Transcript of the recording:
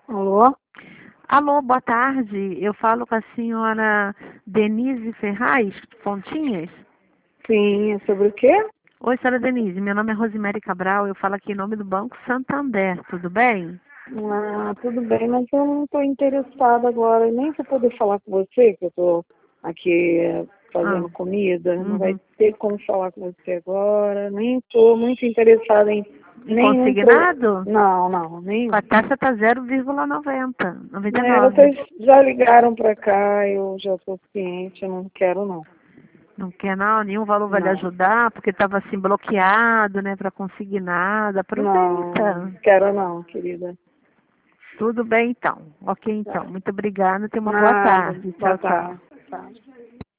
Alô? Alô, boa tarde. Eu falo com a senhora Denise Ferraz Fontinhas. Sim, é sobre o quê? Oi, senhora Denise. Meu nome é Rosemary Cabral. Eu falo aqui em nome do Banco Santander. Tudo bem? Ah, tudo bem, mas eu não estou interessada agora. Nem vou poder falar com você, que eu estou aqui Ah, fazendo comida. Não vai uhum. ter como falar com você agora. Nem estou muito interessada em... Em Nem muito... consignado? Não, Com a nenhum. taxa tá 0,90, É, 99. vocês já ligaram para cá, eu já estou ciente, eu não quero não. Não quer não? Nenhum valor vai lhe Não, ajudar, porque estava assim bloqueado, né, para consignado. não, Aproveita. quero não, querida. Tudo bem então. Ok Tá. então. Muito obrigada. Tenha uma boa Nada, tarde. boa Tchau, tchau. tarde. Tá.